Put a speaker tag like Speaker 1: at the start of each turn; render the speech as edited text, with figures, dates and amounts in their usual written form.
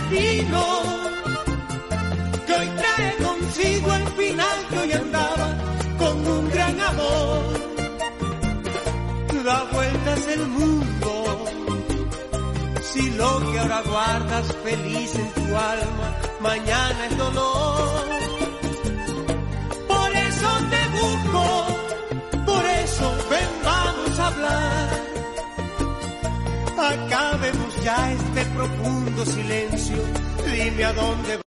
Speaker 1: destino, que hoy trae consigo el final, que hoy andaba con un gran amor. Da vueltas el mundo, si lo que ahora guardas feliz en tu alma, mañana es dolor. Por eso te busco, por eso ven, vamos a hablar. Acabemos ya este profundo silencio, dime a dónde